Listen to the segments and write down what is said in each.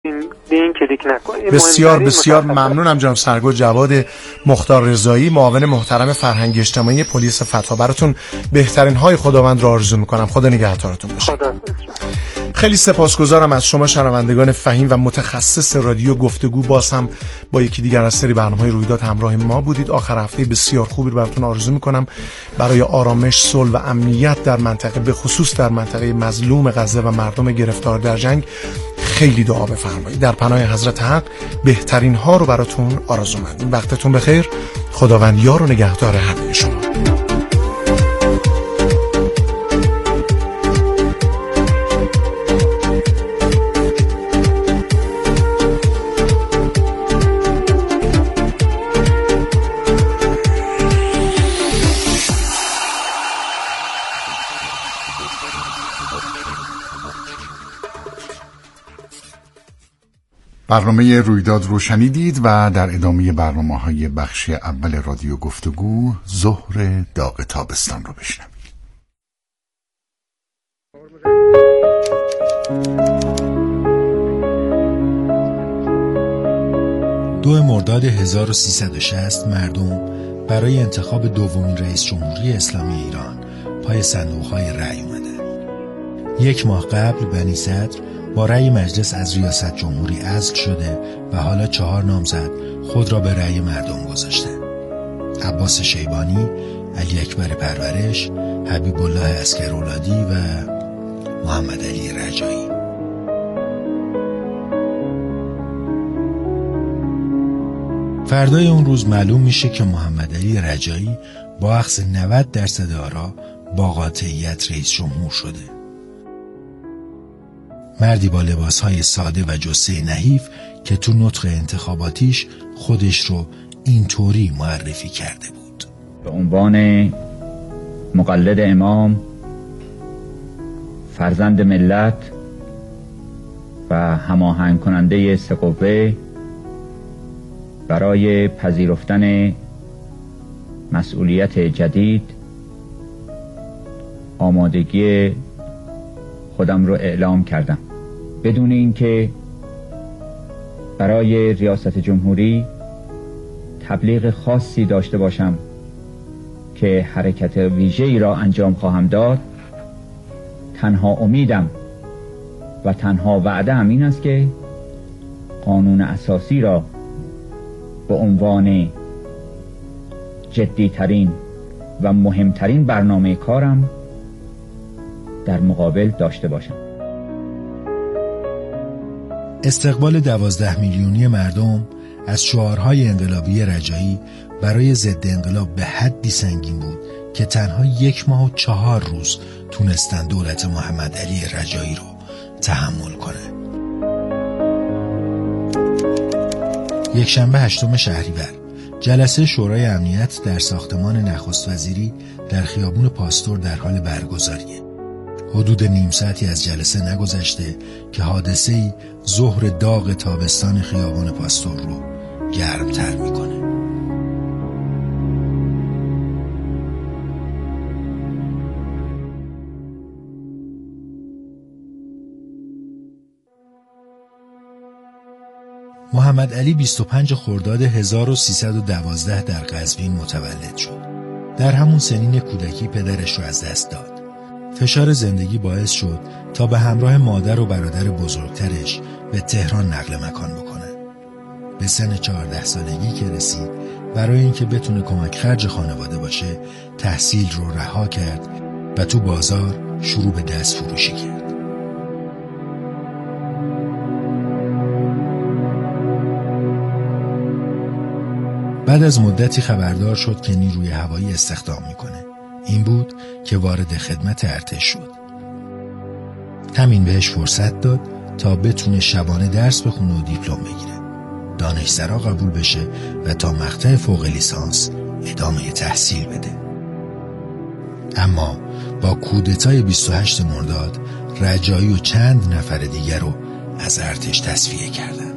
به این کلیک نکنید. بسیار بسیار ممنونم جناب سرگل جواد مختار رضایی، معاون محترم فرهنگ اجتماعی پلیس فتح. براتون بهترین های خداوند را آرزو میکنم. خدا نگهدارتون باشه. خیلی سپاسگزارم از شما شنوندگان فهیم و متخصص رادیو گفتگو. باز هم با یکی دیگر از سری برنامه‌های رویداد همراه ما بودید. آخر هفته بسیار خوبی براتون آرزو میکنم برای آرامش، صلح و امنیت در منطقه، به خصوص در منطقه مظلوم غزه و مردم گرفتار در جنگ. خیلی دعا بفرمایید. در پناه حضرت حق بهترین ها رو براتون آرزومندیم. وقتتون بخیر. خداوند یار و نگهدار همه شما. برنامه رویداد رو شنیدید و در ادامه برنامه‌های بخش اول رادیو گفتگو ظهر داغ تابستان رو بشنوید. 2 مرداد 1360 مردم برای انتخاب دومین رئیس جمهوری اسلامی ایران پای صندوق‌های رأی اومدند. 1 ماه قبل بنی صدر با رأی مجلس از ریاست جمهوری عزل شده و حالا 4 نامزد خود را به رأی مردم گذاشتند. عباس شیبانی، علی اکبر پرورش، حبیب الله عسکرولادی و محمد علی رجایی. فردای اون روز معلوم میشه که محمد علی رجایی با اخذ 90% آرا با قاطعیت رئیس جمهور شده. مردی با لباسهای ساده و جثه نحیف که تو نطق انتخاباتیش خودش رو اینطوری معرفی کرده بود: به عنوان مقلد امام، فرزند ملت و هماهنگ کننده سه قوه، برای پذیرفتن مسئولیت جدید آمادگی خودم رو اعلام کردم، بدون اینکه برای ریاست جمهوری تبلیغ خاصی داشته باشم که حرکت ویژه‌ای را انجام خواهم داد. تنها امیدم و تنها وعده‌ام این است که قانون اساسی را به عنوان جدی‌ترین و مهمترین برنامه کارم در مقابل داشته باشم. استقبال 12 میلیونی مردم از شعارهای انقلابی رجایی برای ضد انقلاب به حدی سنگین بود که تنها 1 ماه و 4 روز تونستن دولت محمد علی رجایی رو تحمل کنه. یکشنبه 8 شهریور جلسه شورای امنیت در ساختمان نخست وزیری در خیابون پاستور در حال برگزاریه. حدود نیم ساعتی از جلسه نگذشته که حادثه‌ای ظهر داغ تابستان خیابان پاستور رو گرمتر میکنه. محمد علی 25 خرداد 1312 در قزوین متولد شد. در همون سنین کودکی پدرش رو از دست داد. فشار زندگی باعث شد تا به همراه مادر و برادر بزرگترش به تهران نقل مکان بکنه. به سن 14 سالگی که رسید، برای اینکه بتونه کمک خرج خانواده باشه، تحصیل رو رها کرد و تو بازار شروع به دست فروشی کرد. بعد از مدتی خبردار شد که نیروی هوایی استخدام میکنه. این بود که وارد خدمت ارتش شد. همین بهش فرصت داد تا بتونه شبانه درس بخونه و دیپلم بگیره. دانشسرا قبول بشه و تا مقطع فوق لیسانس ادامه تحصیل بده. اما با کودتای 28 مرداد رجایی و چند نفر دیگر رو از ارتش تصفیه کردن.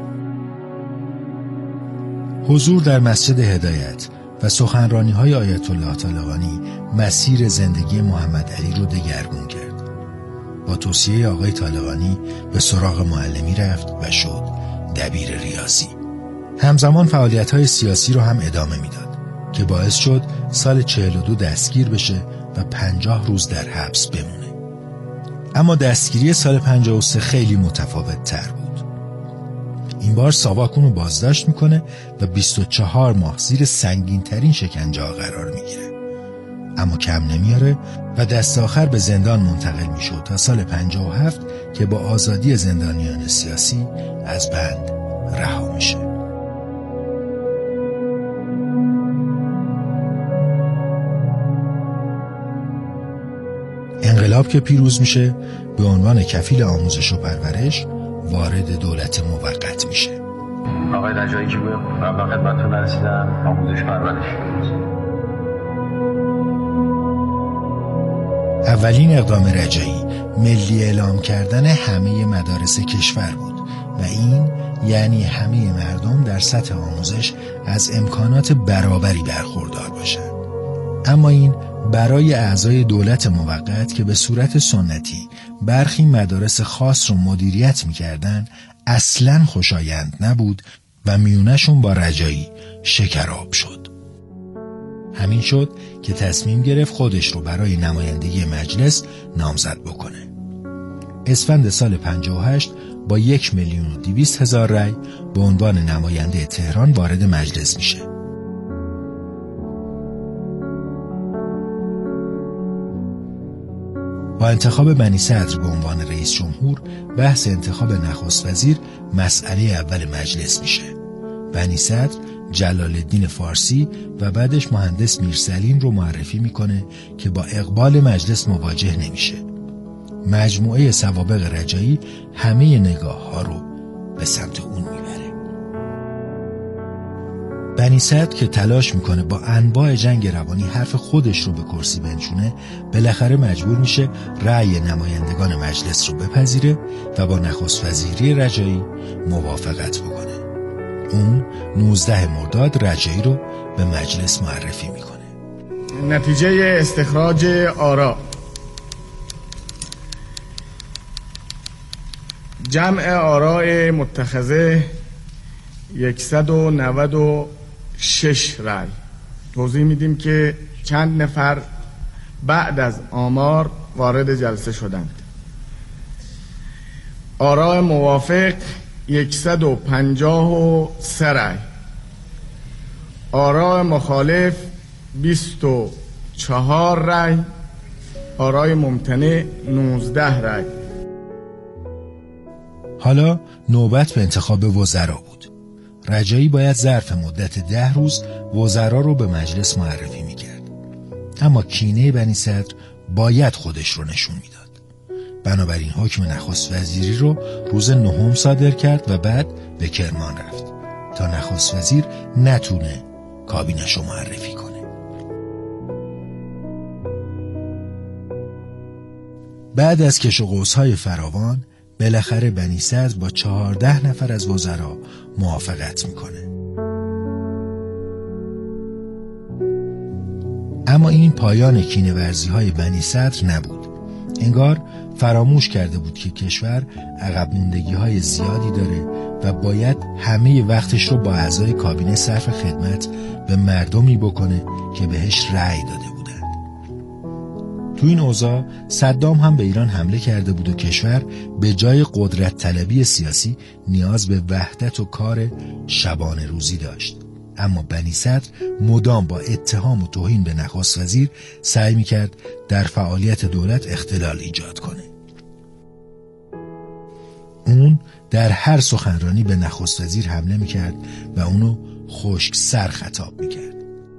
حضور در مسجد هدایت و سخنرانی‌های آیت الله طالقانی مسیر زندگی محمد علی رو دگرگون کرد. با توصیه آقای طالقانی به سراغ معلمی رفت و شد دبیر ریاضی. همزمان فعالیت‌های سیاسی رو هم ادامه میداد که باعث شد سال 42 دستگیر بشه و 50 روز در حبس بمونه. اما دستگیری سال 53 خیلی متفاوت تر بود. این بار ساواک اونو بازداشت میکنه و 24 ماه زیر سنگین ترین شکنجه ها قرار میگیره. اما کم نمیاره و دست آخر به زندان منتقل میشد تا سال 57 که با آزادی زندانیان سیاسی از بند رها میشه. انقلاب که پیروز میشه به عنوان کفیل آموزش و پرورش وارد دولت موقت میشه. آقای رجایی که قبلا خدمتتون نرسیدم، آموزش پرورش. اولین اقدام رجایی ملی اعلام کردن همه مدارس کشور بود و این یعنی همه مردم در سطح آموزش از امکانات برابری برخوردار باشند. اما این برای اعضای دولت موقت که به صورت سنتی برخی مدارس خاص رو مدیریت می‌کردن اصلاً خوشایند نبود و میونشون با رجایی شکراب شد. همین شد که تصمیم گرفت خودش رو برای نمایندگی مجلس نامزد بکنه. اسفند سال 58 با 1,200,000 رای به عنوان نماینده تهران وارد مجلس میشه. با انتخاب بنی صدر به عنوان رئیس جمهور بحث انتخاب نخست وزیر مسئله اول مجلس میشه. بنی صدر جلال الدین فارسی و بعدش مهندس میرسلیم رو معرفی میکنه که با اقبال مجلس مواجه نمیشه. مجموعه سوابق رجایی همه نگاه ها رو به سمت اون میبره. بنی صدر که تلاش میکنه با انواع جنگ روانی حرف خودش رو به کرسی بنشونه بالاخره مجبور میشه رأی نمایندگان مجلس رو بپذیره و با نخست وزیری رجایی موافقت بکنه. اون 19 مرداد رجایی رو به مجلس معرفی میکنه. نتیجه استخراج آرا: جمع آراء متخذه 196 رای. توضیح میدیم که چند نفر بعد از آمار وارد جلسه شدند. آراء موافق 153 رای. آراء مخالف 24 رای. آراء ممتنع 19 رای. حالا نوبت به انتخاب وزرا بود. رجایی باید ظرف مدت 10 روز وزرا رو به مجلس معرفی میکرد. اما کینه بنی صدر باید خودش رو نشون میداد. بنابراین حکم نخست وزیری رو روز 9 صادر کرد و بعد به کرمان رفت تا نخست وزیر نتونه کابینش رو معرفی کنه. بعد از کش و قوس‌های فراوان بالاخره بنی صدر با 14 نفر از وزرا موافقت میکنه. اما این پایان کینه‌ورزی‌های بنی صدر نبود. انگار فراموش کرده بود که کشور عقب موندگی‌های زیادی داره و باید همه وقتش رو با اعضای کابینه صرف خدمت به مردمی بکنه که بهش رأی داده بودند. تو این اوضاع صدام هم به ایران حمله کرده بود و کشور به جای قدرت طلبی سیاسی نیاز به وحدت و کار شبانه روزی داشت. اما بنی صدر مدام با اتهام و توهین به نخست وزیر سعی میکرد در فعالیت دولت اختلال ایجاد کنه. اون در هر سخنرانی به نخست وزیر حمله میکرد و اونو خشک سر خطاب میکرد.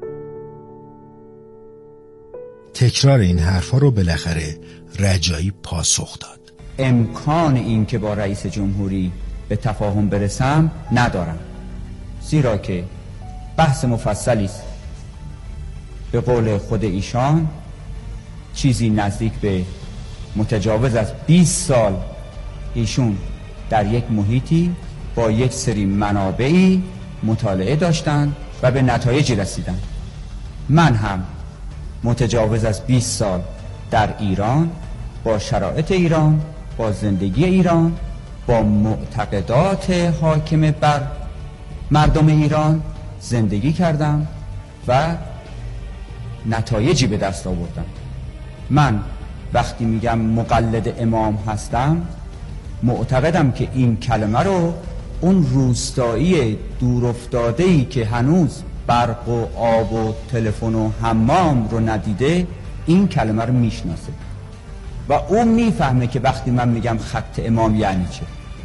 تکرار این حرفا رو بالاخره رجایی پاسخ داد. امکان این که با رئیس جمهوری به تفاهم برسم ندارم، زیرا که بحث مفصلی است. به قول خود ایشان چیزی نزدیک به متجاوز از 20 سال ایشون در یک محیطی با یک سری منابعی مطالعه داشتند و به نتایجی رسیدند. من هم متجاوز از 20 سال در ایران با شرایط ایران، با زندگی ایران، با معتقدات حاکم بر مردم ایران زندگی کردم و نتایجی به دست آوردم. من وقتی میگم مقلد امام هستم، معتقدم که این کلمه رو اون روستایی دورافتاده‌ای که هنوز برق و آب و تلفن و حمام رو ندیده این کلمه رو میشناسه و اون میفهمه که وقتی من میگم خط امام یعنی چه.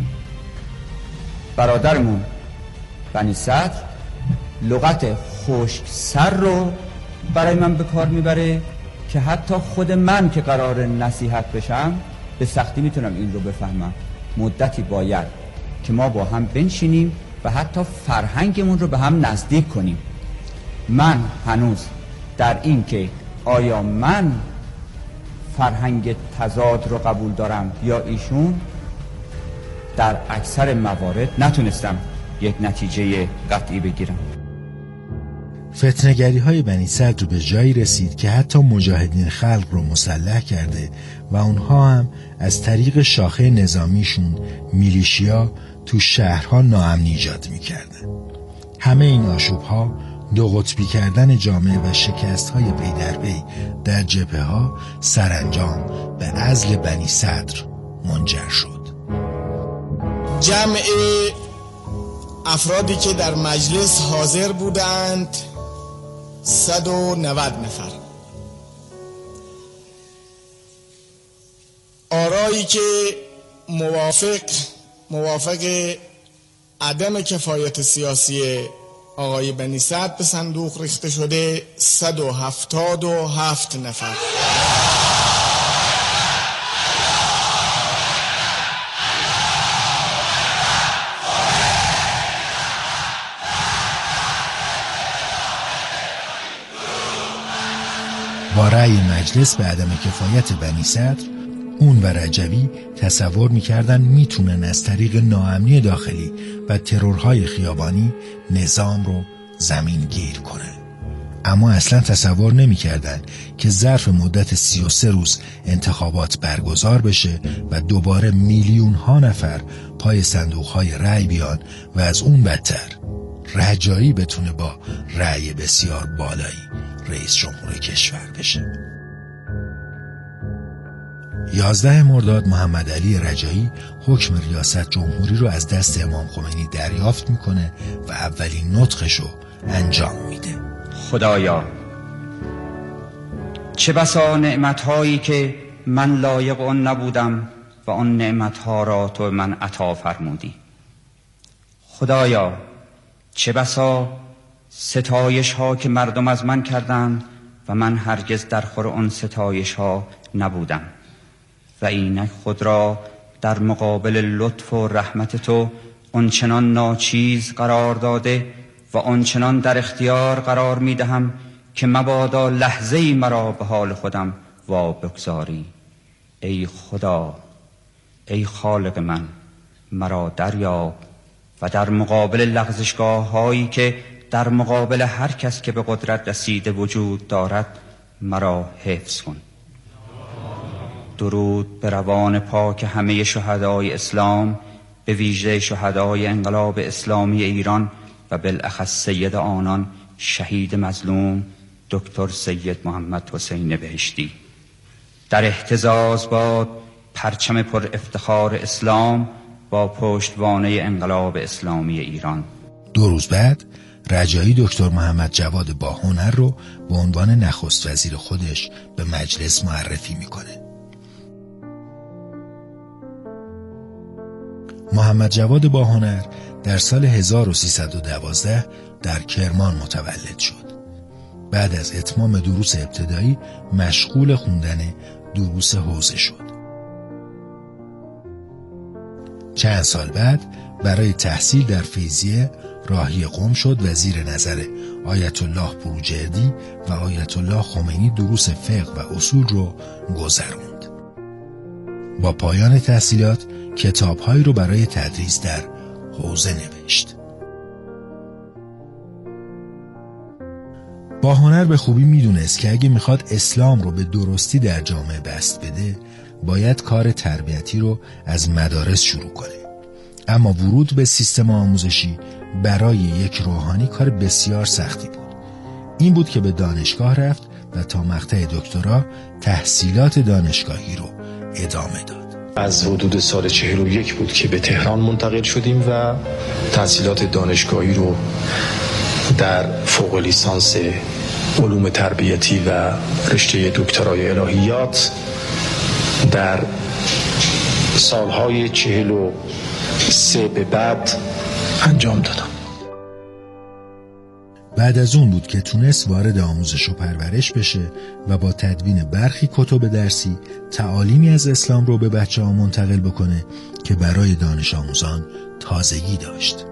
برادرمون بنی صدر لغت خشک سر رو برای من به کار میبره که حتی خود من که قرار نصیحت بشم به سختی میتونم این رو بفهمم. مدتی باید که ما با هم بنشینیم و حتی فرهنگمون رو به هم نزدیک کنیم. من هنوز در این که آیا من فرهنگ تضاد رو قبول دارم یا ایشون، در اکثر موارد نتونستم یک نتیجه قطعی بگیرم. فتنه‌گری های بنی صدر به جایی رسید که حتی مجاهدین خلق رو مسلح کرده و اونها هم از طریق شاخه نظامیشون میلیشیا تو شهرها ناامنی ایجاد میکردن. همه این آشوبها، دو قطبی کردن جامعه و شکست‌های پی در پی در جبهه‌ها سرانجام به عزل بنی صدر منجر شد. جمع افرادی که در مجلس حاضر بودند 190 نفر. آرایی که موافق عدم کفایت سیاسی آقای بنی صدر به صندوق ریخته شده 177 نفر. با رأی مجلس به عدم کفایت بنی صدر، اون و رجوی تصور میکردن میتونن از طریق ناامنی داخلی و ترورهای خیابانی نظام رو زمین گیر کنن. اما اصلا تصور نمیکردن که ظرف مدت 33 روز انتخابات برگزار بشه و دوباره میلیون ها نفر پای صندوق های رأی بیان و از اون بدتر رجایی بتونه با رأی بسیار بالایی رئیس جمهور کشور بشه. 11 مرداد محمد علی رجایی حکم ریاست جمهوری رو از دست امام خمینی دریافت میکنه و اولین نطقش رو انجام میده. خدایا، چه بسا نعمتهایی که من لایق آن نبودم و آن نعمتها را تو من عطا فرمودی. خدایا، چه بسا ستایش ها که مردم از من کردند و من هرگز در خور آن ستایش ها نبودم و اینک خود را در مقابل لطف و رحمت تو آنچنان ناچیز قرار داده و آنچنان در اختیار قرار می دهم که مبادا لحظه‌ای مرا به حال خودم وا بگذاری. ای خدا، ای خالق من، مرا دریاب و در مقابل لغزشگاه هایی که در مقابل هر کس که به قدرت رسیده وجود دارد مرا حفظ کن. درود به روان پاک همه شهدای اسلام، به ویژه شهدای انقلاب اسلامی ایران و بالاخص سید آنان شهید مظلوم دکتر سید محمد حسین بهشتی. در اهتزاز باد پرچم پر افتخار اسلام با پشتوانه انقلاب اسلامی ایران. 2 روز بعد رجایی دکتر محمد جواد باهنر رو به عنوان نخست وزیر خودش به مجلس معرفی میکنه. محمد جواد باهنر در سال 1312 در کرمان متولد شد. بعد از اتمام دروس ابتدایی مشغول خوندن دروس حوزه شد. چند سال بعد برای تحصیل در فیضیه راهی قم شد و زیر نظر آیت الله بروجردی و آیت الله خمینی دروس فقه و اصول رو گذروند. با پایان تحصیلات کتاب‌هایی رو برای تدریس در حوزه نوشت. باهنر به خوبی میدونست که اگه میخواد اسلام رو به درستی در جامعه بست بده، باید کار تربیتی رو از مدارس شروع کنه. اما ورود به سیستم آموزشی برای یک روحانی کار بسیار سختی بود. این بود که به دانشگاه رفت و تا مقطع دکترا تحصیلات دانشگاهی رو ادامه داد. از حدود سال 41 بود که به تهران منتقل شدیم و تحصیلات دانشگاهی رو در فوق لیسانس علوم تربیتی و رشته دکترای الهیات در سالهای 43 به بعد انجام دادم. بعد از اون بود که تونست وارد آموزش و پرورش بشه و با تدوین برخی کتب درسی تعالیمی از اسلام رو به بچه‌ها منتقل بکنه که برای دانش آموزان تازگی داشت.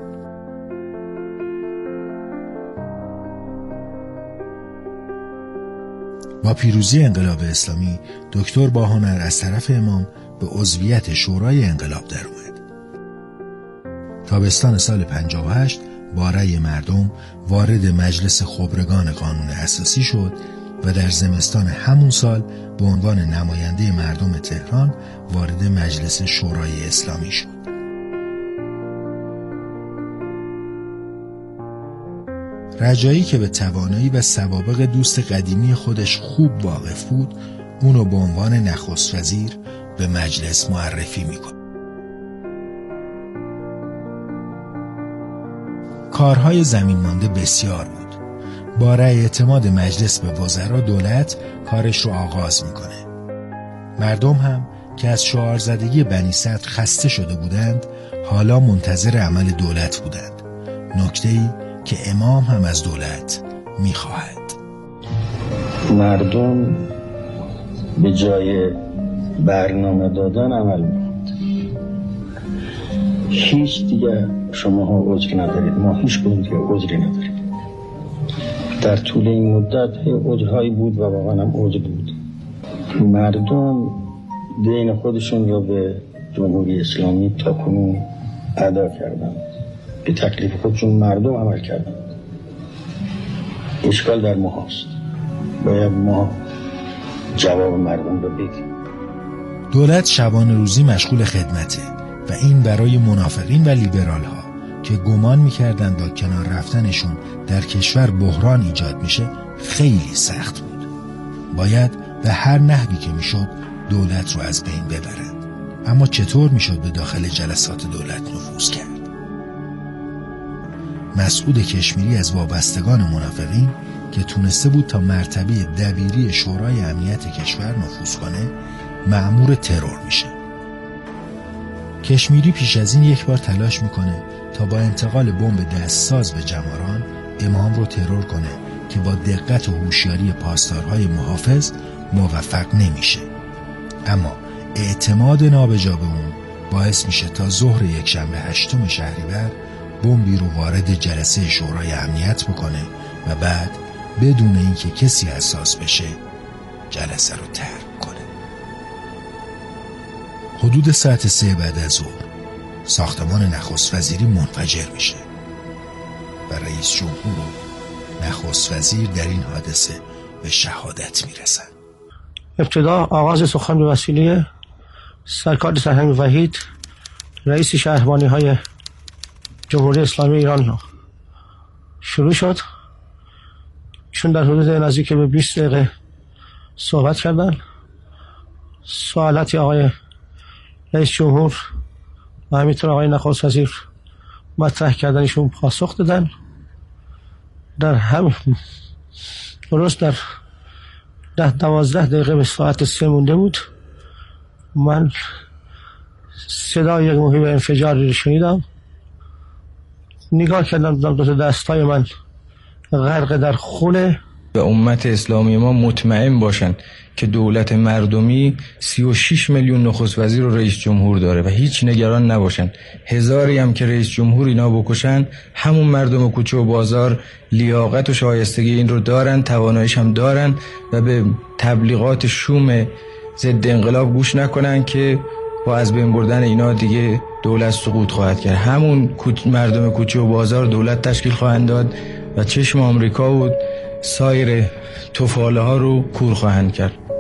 با پیروزی انقلاب اسلامی دکتر باهنر از طرف امام به عضویت شورای انقلاب در اومد. تابستان سال 58 با رأی مردم وارد مجلس خبرگان قانون اساسی شد و در زمستان همون سال به عنوان نماینده مردم تهران وارد مجلس شورای اسلامی شد. رجایی که به توانایی و سوابق دوست قدیمی خودش خوب واقف بود، اونو به عنوان نخست وزیر به مجلس معرفی میکنه. کارهای زمین مانده بسیار بود. با رأی اعتماد مجلس به وزرا دولت کارش رو آغاز میکنه. مردم هم که از شعارزدگی بنی صدر خسته شده بودند حالا منتظر عمل دولت بودند. نکته‌ای که امام هم از دولت میخواهد. مردم به جای برنامه دادن عمل میکنند. هیچ دیگه شماها عذری ندارید، ما هیچ کدوم دیگه عذری ندارید. در طول این مدت عذرهایی بود و واقعا هم عذر بود. مردم دین خودشون را به جمهوری اسلامی تاکنون ادا کردند. به تکلیف خودشون مردم عمل کردند. اشکال در ما هست. باید ما جواب مردم رو بدیم. دولت شبانه روزی مشغول خدمته و این برای منافقین و لیبرال ها که گمان میکردند با کنار رفتنشون در کشور بحران ایجاد میشه خیلی سخت بود. باید به هر نحوی که میشد دولت رو از بین ببرند. اما چطور میشد به داخل جلسات دولت نفوذ کرد؟ مسعود کشمیری از وابستگان منافقین که تونسته بود تا مرتبه دبیری شورای امنیت کشور نفوذ کنه مأمور ترور میشه. کشمیری پیش از این یک بار تلاش میکنه تا با انتقال بمب دستساز به جماران امام رو ترور کنه که با دقت و هوشیاری پاسدارهای محافظ موفق نمیشه. اما اعتماد نابجا به اون باعث میشه تا ظهر یکشنبه 8 شهریور بمبی رو وارد جلسه شورای امنیت بکنه و بعد بدون اینکه کسی حساس بشه جلسه رو ترک کنه. حدود ساعت 3 بعد از ظهر ساختمان نخست وزیری منفجر میشه و رئیس جمهور و نخست وزیر در این حادثه به شهادت میرسن. ابتدا آغاز سخن به وسیله سرکار سرهنگ وحید رئیس شهربانی های جمهوری اسلامی ایران شروع شد. چون در حدود نزدیک به 20 دقیقه صحبت کردن. سوالاتی آقای رئیس جمهور و همینطور آقای نخست وزیر مطرح کردنشون پاسخ دادن. در هم درست در 10-12 دقیقه به ساعت 3 مونده بود. من صدای یک موجب انفجاری رو شنیدم. نگاه کردم دو دستای من غرق در خونه. به امت اسلامی ما مطمئن باشن که دولت مردمی 36 میلیون نخست وزیر و رئیس جمهور داره و هیچ نگران نباشن. هزاری هم که رئیس جمهور اینا بکشن همون مردم کوچه و بازار لیاقت و شایستگی این رو دارن، تواناییش هم دارن و به تبلیغات شوم ضد انقلاب گوش نکنن که با از بین بردن اینا دیگه دولت سقوط خواهد کرد. همون مردم کوچه و بازار دولت تشکیل خواهند داد و چشم آمریکا و سایر توفاله ها رو کور خواهند کرد.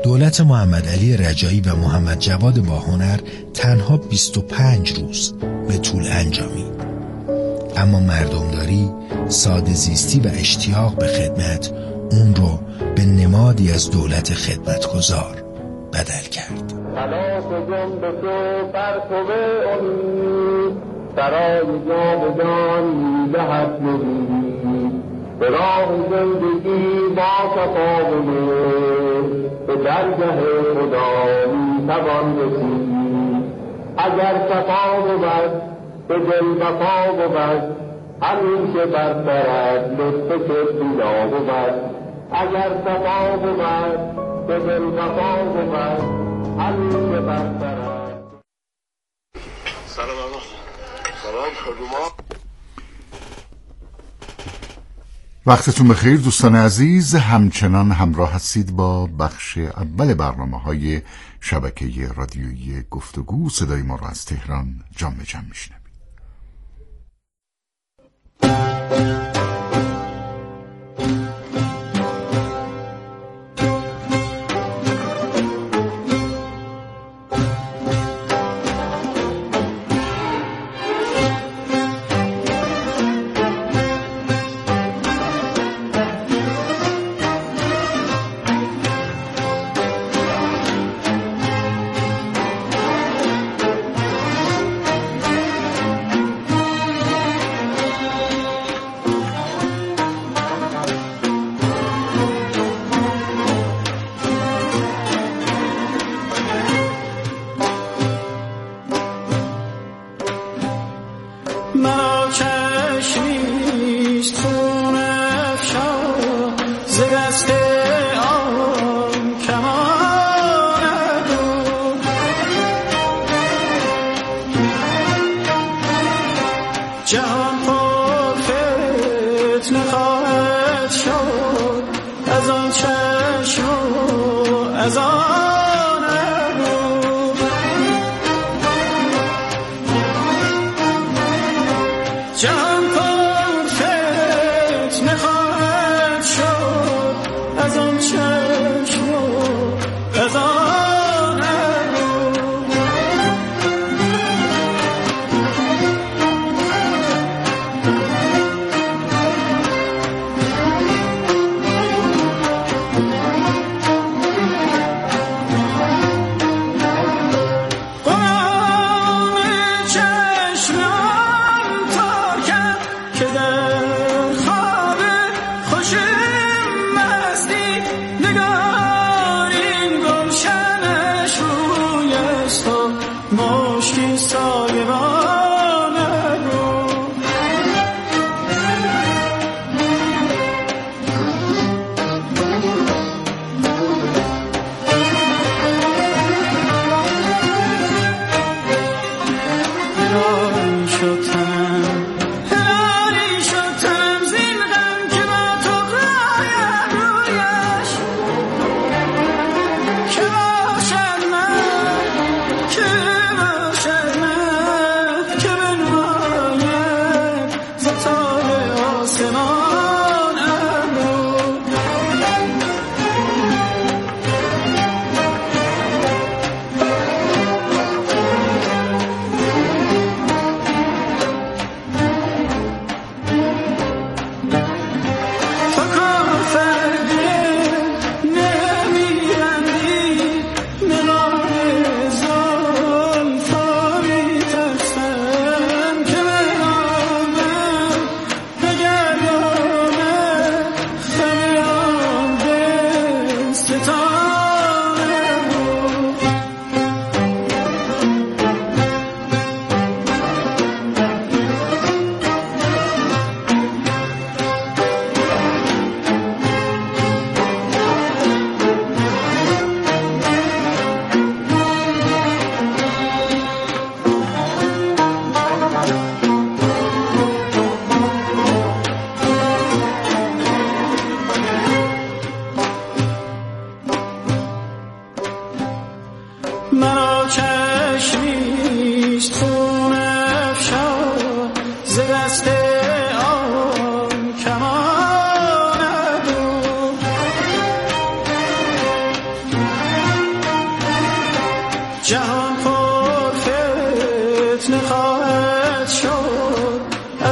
دولت محمد علی رجایی و محمد جواد باهنر تنها 25 روز به طول انجامید. اما مردمداری، ساده زیستی و اشتیاق به خدمت اون رو به نمادی از دولت خدمتگزار بدل کرد. خلاص جنب تو پرتو امید برای جاودان می‌دهد نوید به راه زندگی با صفا و نور به درگه خدا می‌توان رسید. اگر صفا بود به دل وفا بود همیشه برترد لطف کبریا بود. اگر صفا بود به دل وفا بود همیشه برترد. سلام آقا. سلام خدوما. وقتتون بخیر دوستان عزیز، همچنان همراه هستید با بخش اول برنامه‌های شبکه رادیویی گفتگو. صدای ما را از تهران جام به جم میشنوید.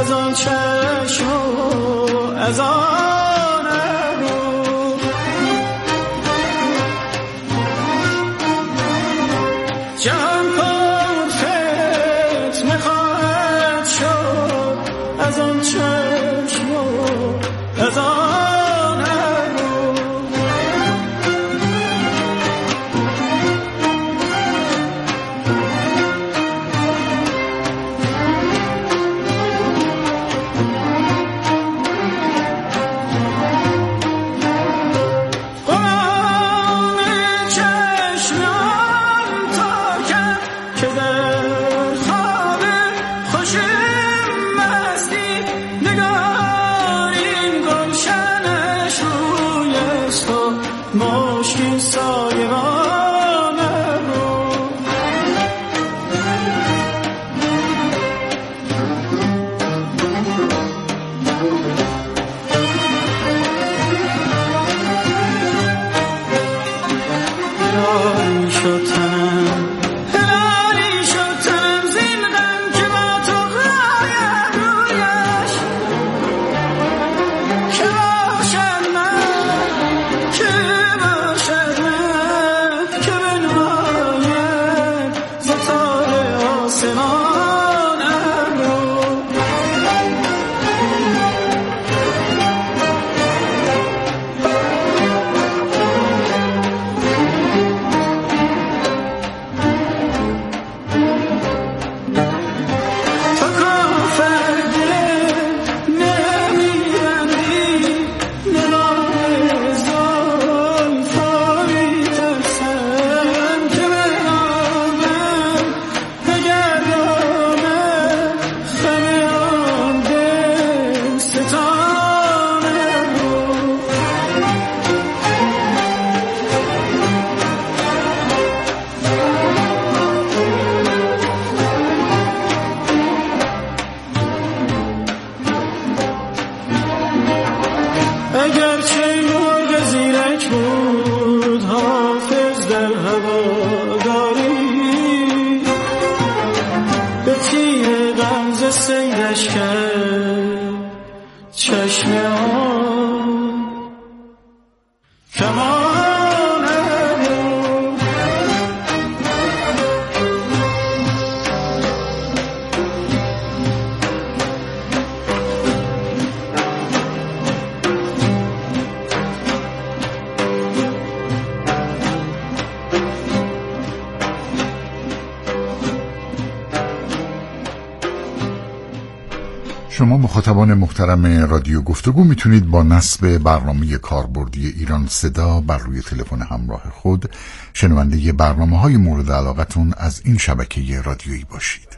از آن چشم و از آن ابرو جهان پر فتنه خواهد شد از آن چشم و از آن ابرو شما مخاطبان محترم رادیو گفتگو میتونید با نصب برنامه کاربردی ایران صدا بر روی تلفن همراه خود شنونده برنامه‌های مورد علاقتون از این شبکه رادیویی باشید.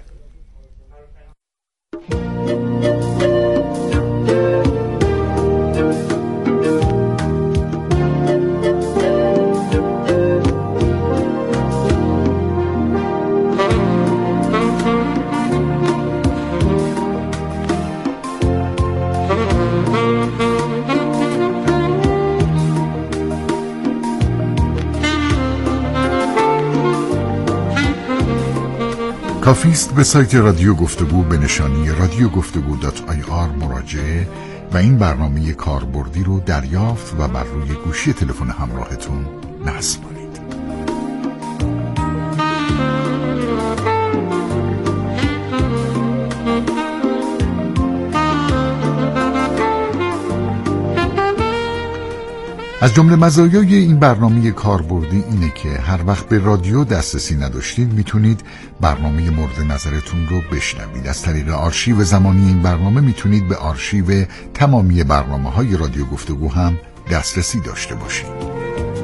کافیست به سایت رادیو گفتگو به نشانی radiogoftegu.ir مراجعه و این برنامه کاربردی رو دریافت و بر روی گوشی تلفن همراهتون نصب کنید. از جمله مزایای این برنامه کاربردی اینه که هر وقت به رادیو دسترسی نداشتید میتونید برنامه مورد نظرتون رو بشنوید. از طریق آرشیو زمانی این برنامه میتونید به آرشیو تمامی برنامه‌های رادیو گفتگو هم دسترسی داشته باشید.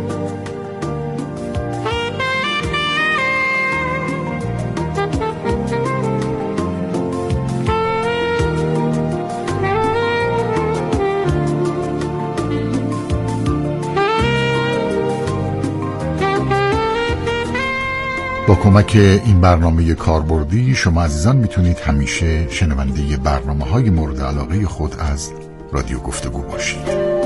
با کمک این برنامه کاربردی شما عزیزان میتونید همیشه شنونده برنامه‌های مورد علاقه خود از رادیو گفتگو باشید.